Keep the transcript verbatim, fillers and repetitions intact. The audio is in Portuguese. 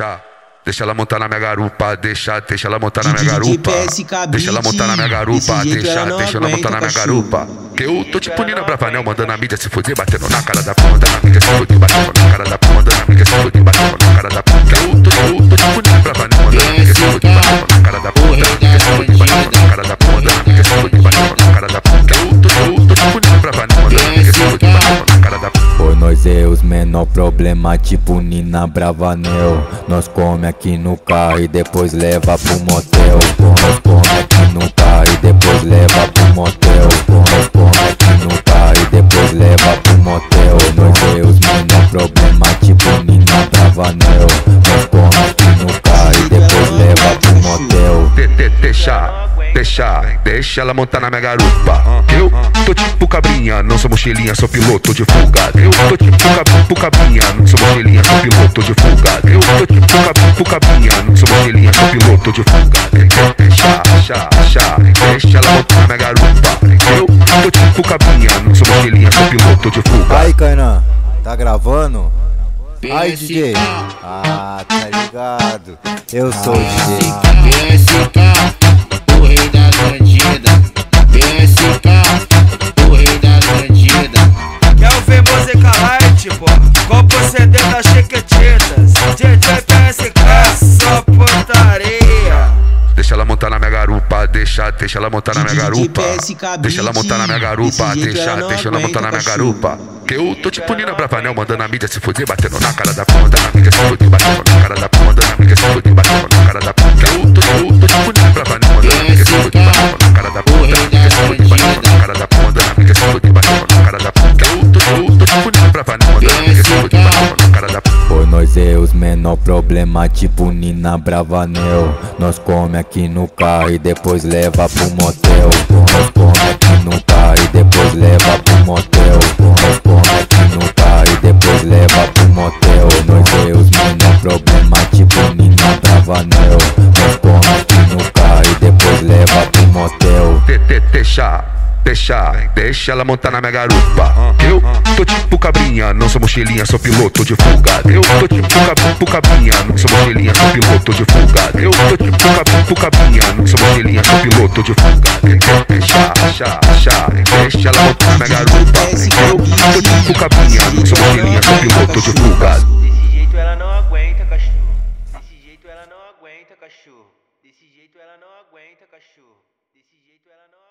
deixa. Deixa ela montar na minha garupa, deixa, deixa ela montar na minha garupa. Deixa ela montar na minha garupa, deixa, deixa ela montar na minha garupa. Que eu tô tipo Nina Bravanel, mandando a mídia se fuder, batendo na cara da porra, mandando a mídia se fuder, batendo na cara da porra, mandando a mídia se fuder, batendo na cara da porra. Que eu tô, eu tô tipo Nina Bravanel, mandando a mídia se fuder, batendo na cara da porra, mandando a mídia se fuder, batendo na cara da porra, mandando a mídia se fuder, batendo na cara da porra. Que eu tô, eu tô tipo Nina Bravanel, mandando a mídia se fuder, batendo na cara da porra. Por nós é os menor problema, tipo Nina Bravanel. Nós come aqui no carro e depois leva pro motel. Nós come aqui no carro e depois leva pro motel. Nós come aqui no carro e depois leva pro motel. Nós é os menor problema, tipo Nina Bravanel. Nós come aqui no carro e depois leva pro motel. De, de, deixa, deixa, deixa ela montar na minha garupa. Eu tô tipo cabrinha, não sou mochilinha, sou piloto de fuga. Eu tô tipo, tipo cabrinha, não sou mochilinha, sou piloto de fuga. Eu tô tipo, tipo cabrinha, não sou mochilinha, sou piloto de fuga. Deixa, deixa, deixa, deixa ela montar na minha garupa. Eu tô tipo cabrinha, não sou mochilinha, sou piloto de fuga. Aí, Kainan, tá gravando? Aí, D J. Ah, tá ligado? Eu sou o D J. P S K, o rei das bandidas. P S K, o rei das bandidas. Quer ouvir música light, pô? Copo C D das Chiquititas. D J P S K, só putaria. Deixa ela montar na minha garupa, deixa, deixa ela montar na minha garupa. Deixa ela montar na minha garupa, deixa, deixa ela montar na minha garupa. Que eu tô tipo Nina Bravanel, mandando a mídia se fuder, batendo na cara da porra, mandando a mídia se fuder, batendo na cara da porra, mandando a mídia se fuder, batendo na cara da porra. Que eu tô, eu tô tipo Nina Bravanel, mandando a mídia se fuder, batendo na cara da porra, mandando a mídia se fuder, batendo na cara da porra, mandando a mídia se fuder, batendo na cara da porra. Que eu tô, eu tô tipo Nina Bravanel, mandando a mídia se fuder, batendo na cara da porra. Por nós é os menor problema, tipo Nina Bravanel. Nós come aqui no carro e depois leva pro motel. Nós come aqui no carro e depois leva pro motel. Nós come aqui no carro e depois leva pro motel. Nós é os menor problema, tipo Nina Bravanel. Nós come aqui no carro e depois leva pro motel. De, de, deixa, deixa, deixa ela montar na minha garupa. Eu tô tipo cabrinha, não sou mochilinha, sou piloto de fuga. Eu tô tipo, tipo cabrinha, não sou mochilinha, sou piloto de fuga. Eu tô tipo, tipo cabrinha, não sou mochilinha, sou piloto de fuga. Deixa, deixa, deixa, deixa ela montar na minha garupa. Eu tô tipo cabrinha, não sou mochilinha, sou piloto de fuga. Desse jeito ela não aguenta, cachorro. Desse jeito ela não aguenta, cachorro. Desse jeito ela não aguenta, cachorro. Desse jeito ela não aguenta.